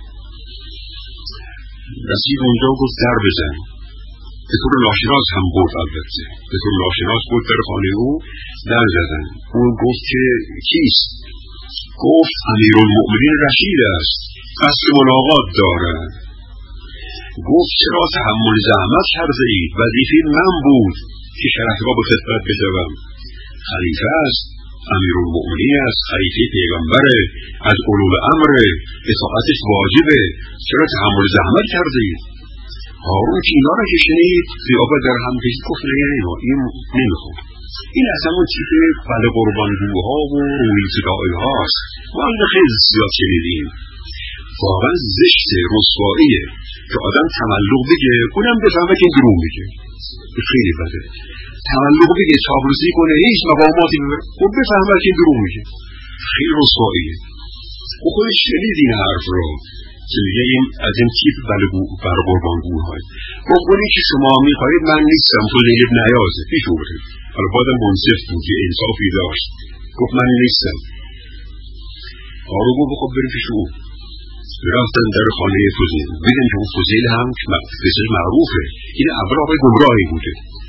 A: رسید اونجا گفت در بزن. به طور ناشناس هم بود، البته به طور ناشناس بود در خانه او در زدن. اون گفت که کیست؟ گفت امیرالمؤمنین رشید است، قصد ملاقات دارد. گفت چرا تحمل زحمت کرده اید؟ وظیفه من بود که شرفگاه به خدمت بشوم. خلیفه است، امیرالمؤمنین است، خلیفه پیغمبره، از اولو امره، اطاعتش واجبه، چرا تحمل زحمت کرده اید؟ هارون که اینا را که شنید قیافه در هم کشید، گفت این نمیخوام. این اصلا اون چیز بله قربانگوها و روی صدایی هاست، ما این خیلی زیاد شنیدیم. واقعا زشت رسواییه که آدم تملق بگه اونم بفهمه که دروغ میگه، خیلی بده. تملق بگه چاپلوسی کنه هیچ مقاماتی ببره، اون بفهمه که دروغ میگه، خیلی رسواییه. او خودش شنید این حرف رو که میگه این از این تیپ بر قربانگوهای. گفت اونی که شما میخواهید من نیستم، فضیل ابن عیاضه پیش اومده. حالا بادم منصف بود که انصافی داشت، گفت من نیستم. هارون گفت خب بریم پیش او. رفتن در خانه فضیل، دیدن که اون فضیل هم فضیل معروفه، این اول آقای گمراهی بوده،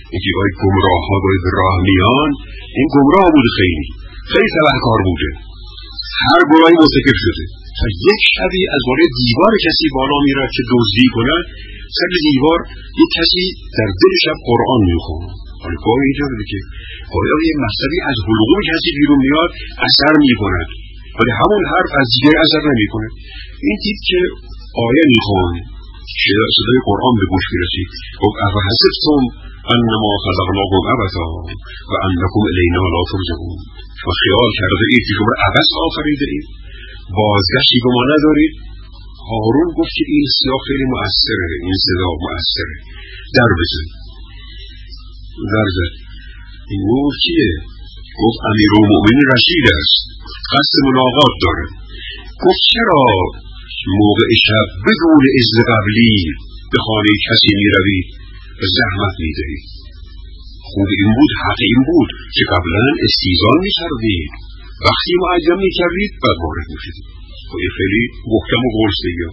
A: یکی باید گمراه ها باید راه میان، این گمراه بوده، خیلی تبهکار بوده، هر گناهی مرتکب شده. تا یک شبی از بالای دیوار کسی بالا میره که دزدی کنه، سر دیوار یک کسی در دل شب قرآن میخونه. حالا گاهی اینجا بوده که آیا یک مطلبی از حلقوم کسی بیرون میاد اثر میکند، ولی همون حرف از دیگر اثر نمیکنه. این دید که آیه میخونه، صدای قرآن به گوش میرسید. گفت افحسبتم انما خلقناکم عبثا و انکم الینا لا ترجعون. شما خیال کرده اید که شما عبث آفریده اید، بازگشتی به ما ندارید؟ هارون گفت که این صدا خیلی مؤثره، این صدا مؤثره، در بزن. در زد. این گفت چیه؟ گفت امیرالمؤمنین رشید است، قصد ملاقات داره. گفت چرا موقع شب بدون اذن قبلی به خانه کسی می روید و زحمت می دهید؟ خود این بود، حق این بود که قبلا استیزان می کردید، وقتی معجم می کردید بعد وارد می شدید. خیلی خیلی محکم و گرسنگی.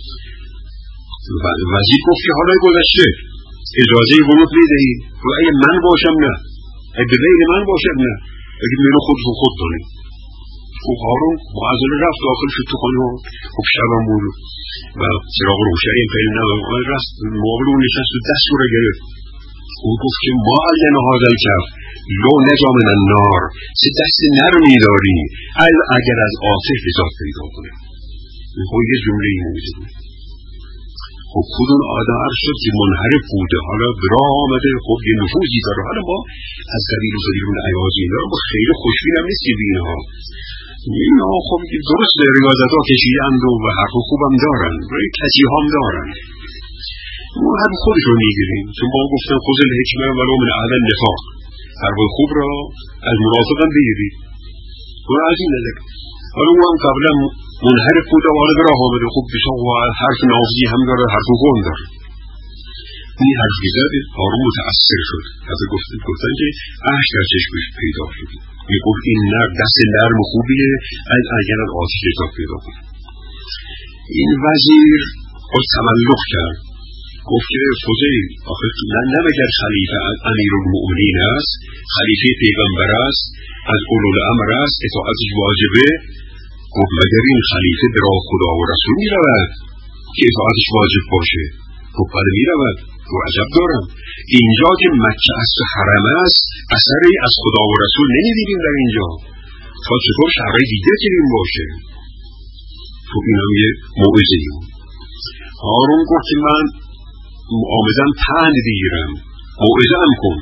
A: وزیر گفت که حالا گذشته اجازه ورود می دهید؟ و اگه من باشم نه، اگه به غیر من باشم نه، اگه منو خود دارید. خب هارون معذره رفت داخل شد تو خانه. خب شبم بود و چراغ روشنی خیلی ندارم، رفت مقابل اون نشست و دست رو گرفت. اون گفت که ما علن هذا الکف لو نجا من النار، چه دست نرمی داری اگر از آتش نجات پیدا کنه. خب یه جمله این موضوع. خب خود اون آدم عرض شد که منحرف بوده، حالا براه آمده، خب یه نفوذی داره. حالا ما از قبیل و صدیرون عیاضی داره، ما خیلی خوشبین هم نیستیم به اینها خب درست ریاضت ها کشیده اند و حرف خوب هم دارن، کسی هم دارن، ما هم خودش رو میگیریم. چون ما گفتن خود الحکمه ولو من اهل نفاق، حرفای خوب را از منافق هم بگیرید و از این نظر. حالا او هم قبلا منحرف بود و حالا براه آمده، خوب بشا و حرف نافذی هم داره، حرف خوب داره. این حرفی زد، هارون متأثر شد. از گفتن که اشک در چشمش پیدا شد. میگفت این دست نرم خوبیه از اگر از آتش نجات پیدا کنه. این وزیر باز تملق کرد، گفت که فضیل آخه نه مگر خلیفه از امیرالمؤمنین است، خلیفه پیغمبر است، از اولوالامر است، اطاعتش واجبه. گفت مگر این خلیفه به راه خدا و رسول میرود که اطاعتش واجب باشه؟ گفت بله میرود. و عجب دارم، اینجا که مکه اصل حرم است اثری از خدا و رسول نمیدیدیم در اینجا، تا چطور شرعی دیگه کنیم باشه؟ خب این هم یه موعظه بود. هارون گفت که من آمدم پند بگیرم، موعظه هم کن.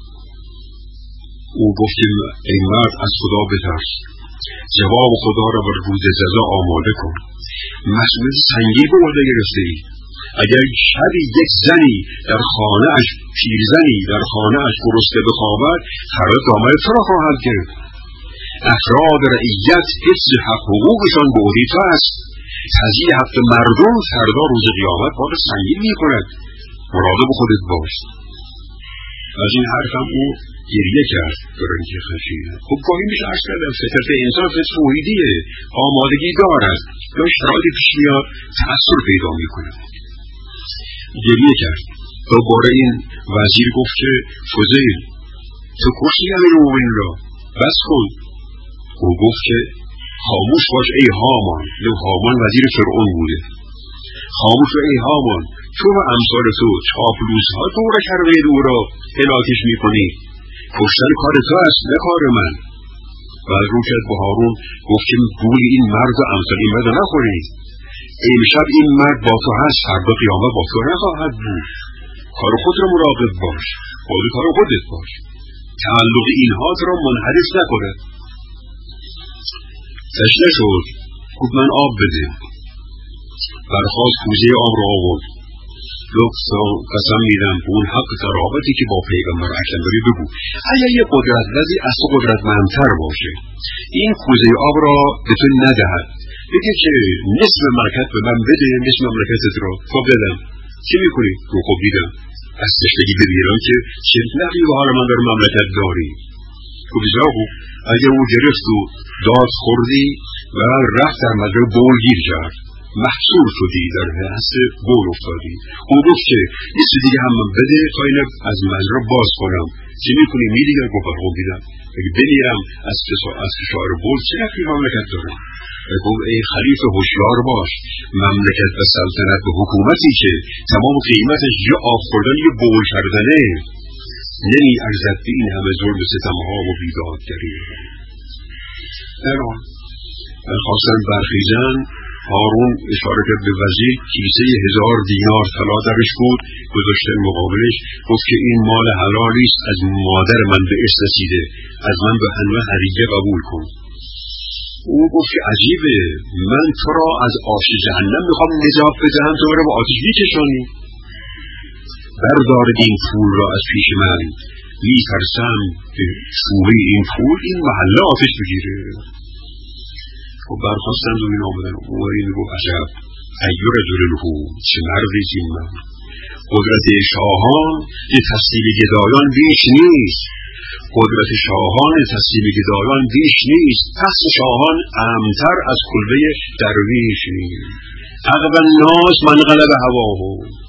A: او گفت که ای مرد از خدا بترس، جواب خدا را بر روز جزا آماده کن. مسئولیت سنگین به عهده گرفته ای. اگر شبی یک زنی در خانه اش، پیرزنی در خانه اش گرسنه بخوابد، فردا دامن تو را خواهد گرفت. افراد رعیت حفظ حق حقوقشان به عهده تو است. تضییع حق مردم فردا روز قیامت بار سنگین می‌کند. مراقب خودت باش. از این حرف هم او گریه کرد برای اینکه خشیده. خب گاهی میشه عرض کردم فطرت انسان فطرت توحیدیه، آمادگی دارد، یا شرایطی پیش میاد تأثیر پیدا میکنه. گریه کرد. دوباره این وزیر گفت که فضیل تو کشتی امیرالمؤمنین را، بس کن. او گفت که خاموش باش ای هامان. هامان وزیر فرعون بوده. خاموش باش ای هامان، تو و امثال تو چاپلوس ها دور کرده او را هلاکش میکنی. کشتن کار تو است نه کار من. و از رو کرد به هارون گفت که گوی این مرد و امثال این مرد نخورید. امشب این مرد با تو هست، فردا قیامت با تو نخواهد بود. کار خود را مراقب باش، خود کار خودت باش، تعلق اینها را منحرف نکنه. تشنه شد، گفت من آب بده. برخواست کوزه آب را آورد. قسم میدم به اون حق قرابتی که با پیغمبر اکرم داری بگو، اگر یه قدرتمندی از تو قدرتمندتر باشه این کوزه آب را به تو ندهد، بگه که نصف مملکت به من بده، نصف مملکتت را تو بدم، چی میکنی؟ رو خب دیدم از تشتگی ببیرم که چه نقی و حالا من در مملکت داری. خب بسیار خوب. اگر او گرفت و داد خوردی و رفت در مجرد بول گیر کرد، محصول شدی، در حس گل افتادی. اون گفت که یه چیز دیگه هم من بده تا اینو از مجرا باز کنم. چی میکنی؟ میری؟ گفت خب میرم. اگه بمیرم از فشار بول چه نفعی مملکت دارم؟ گفت ای خلیفه هوشیار باش، مملکت و سلطنت و حکومتی که تمام قیمتش یه آب خوردن یه بول کردنه نمی ارزد به این همه ظلم و ستمها و بیدادگری. خواستن برخیزن. هارون اشاره کرد به وزیر، کیسه 1000 دینار طلا درش بود، گذاشته مقابلش، گفت که این مال حلالی است، از مادر من به ارث رسیده، از من به عنوان هدیه قبول کن. او گفت که عجیبه، من تو را از آش جهنم میخوام نجات بدهم، تو را به آتش میکشانی. بردار این پول را از پیش من، میترسم که شوره این پول این محله آتش بگیره. خب برخواستند و این آمدن. اومری میگو عجب ایو رجلهو، چه مردی این من. قدرت شاهان که تسلیم گدایان بیش نیست، قدرت شاهان تسلیم گدایان بیش نیست، تخت شاهان امتر از کلبه درویش نیست. عقب الناس من غلب هواه،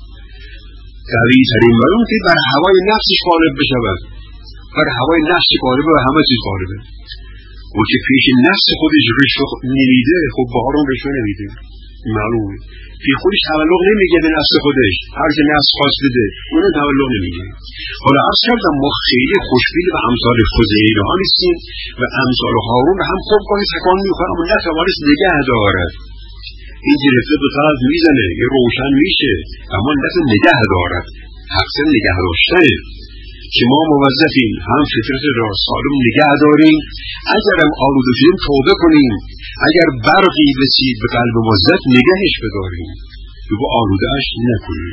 A: قوی ترین مرون که بر هوای نفسش غالب بشود، بر هوای نفسش غالب و همه چیز غالبه. او که پیش نفس خودش رشوه نمیده، خب با هارون رشوه نمیده، معلومه. پیش خودش تولق نمیگه به نفس خودش، هر که نفس خواست بده اونو تولق نمیگه. حالا عرض کردم ما خیلی خوشبین و امثال فضیله ها نیستیم و امثال هارون هم خوب کنی تکان میخواه اما نتوانست نگه دارد. این گرفته به طرف میزنه، یه روشن میشه اما نگه دارد. حقصر نگه داشته که ما موظفیم هم فطرت را سالم نگه داریم، اگرم آلوده شدیم توبه کنیم، اگر برقی رسید به قلب وزت نگهش بداریم و آلودهش نکنیم.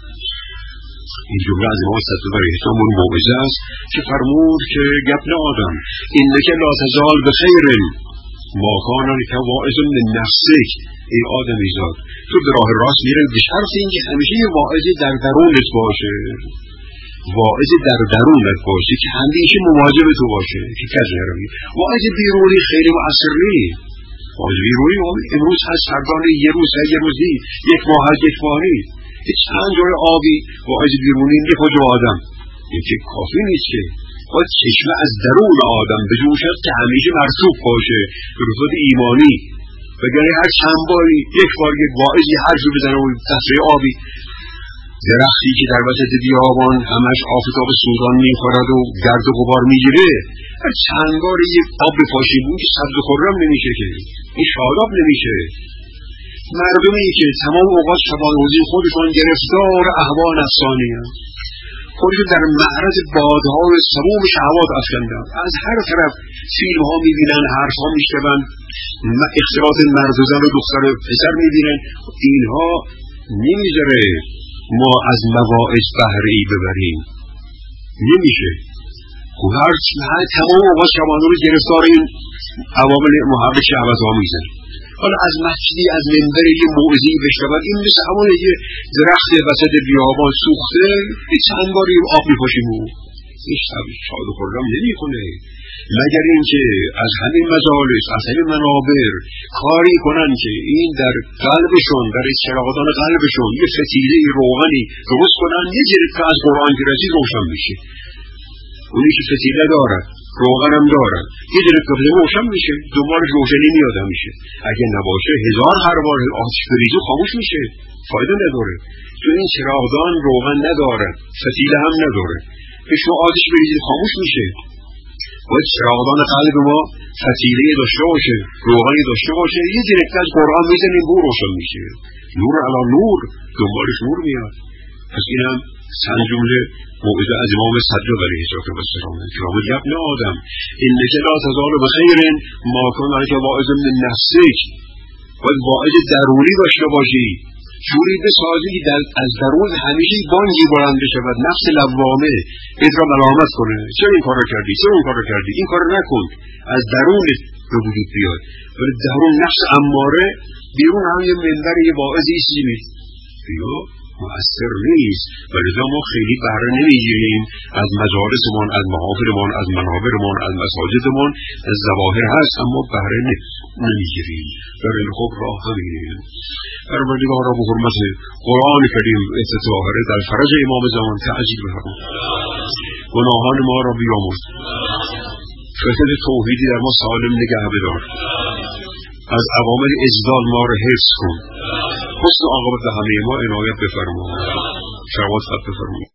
A: این جمله از امام صدق برای حسام اون موعظه است که فرمود که ابن آدم اینک لا تزال بخیر ما کان لک واعظ من نفسک. ای آدمی زاد تو به راه راست میره به شرط اینکه همیشه یه واعظی در درونت باشه، واعظ در درونت باشه که همیشه مواجه تو باشه که کجا روی. واعظ بیرونی خیلی مؤثر نیست. واعظ بیرونی امروز هست، فردا یه روز هست، یه روز نیست، یک ماه هست، یک ماه نیست. چند جور آبی واعظ بیرونی میخواد آدم یکی کافی نیست که باید چشمه از درون آدم بجوشد که همیشه مرسوب باشه به رسالت ایمانی. وگرنه هر چند باری یک بار یک واعظی حرفی بزنه و قطره آبی، درختی که در وسط بیابان همش آفتاب سوزان میخورد و گرد و غبار میگیره، هر چند بار یک آب بپاشی بود که سبز و خرم نمیشه، که این شاداب نمیشه. مردمی که تمام اوقات شبانروزی خودشان گرفتار اهوا نفسانی هست، خودشون در معرض بادهای سموم شهوات افکندند، از هر طرف فیلم ها میبینن، حرف ها میشنون، اختلاط مرد و زن و دختر و پسر میبینن. اینها نمیذاره ما از مواعظ بهره ای ببریم، نمیشه. خب هر تمام اوقات شبانروز گرفتار این عوامل محرک شهوت ها میزن. حالا از مسجدی از منبر یه موعظه‌ای بشنون، این مثل همون یه درخت وسط بیابان سوخته یه چند باری آب میپاشیم و هیچ شاد و خرم نمیکنه، مگر اینکه از همین مجالس از همین منابر کاری کنن که این در قلبشون، در چراغدان قلبشون یه فتیله روغنی درست کنن، یه جرعه از قرآن که رسید روشن میشه. اونی که فتیله دارد روغنم دارد یه جرعه روشن میشه، دوبارش روشنی میاد میشه. اگه نباشه 1000 هر بار آتش بریزی خاموش میشه، فایده نداره. چون این چراغدان روغن ندارد، فتیله هم نداره، به شما آتش بریزی خاموش میشه. باید چراغدان قلب ما فتیله داشته باشه، روغنی داشته باشه، یه جرعه از قرآن میزنیم بو روشن میشه، نور علی نور، دنبالش نور میاد. پس این هم چند جمله موعظه از امام صدق علیه السلام که فرمود ابن آدم انک لا تزال بخیر ما کان لک واعظ من نفسک. باید واعظ درونی داشته باشی، جوری بسازی که از درون همیشه بانگی بلند بشود، نفس لوامه بهت را ملامت کنه، چرا این کار رو کردی، چرا اون کار رو کردی، این کار رو نکن. از درون به وجود بیاد، ولی درون نفس اماره، بیرون هم یه منبر یه واعظی چیزی نیست. بیا مؤثر نیست، ولذا ما خیلی بهره نمیگیریم از مجالسمان، از محافلمان، از منابرمان، از مساجدمان. از ظواهر هست اما بهره نمیگیریم. در این خب راه همینه. پروردگارا به حرمت قرآن کریم ظاهره در فرج امام زمان تعجیل بفرما، گناهان ما را بیامرز، فتح توحیدی در ما سالم نگه بدار، از عوامل اجدال ما را حفظ کن، حسن عاقبت همه ما عنایت بفرما، شفاعت بفرما.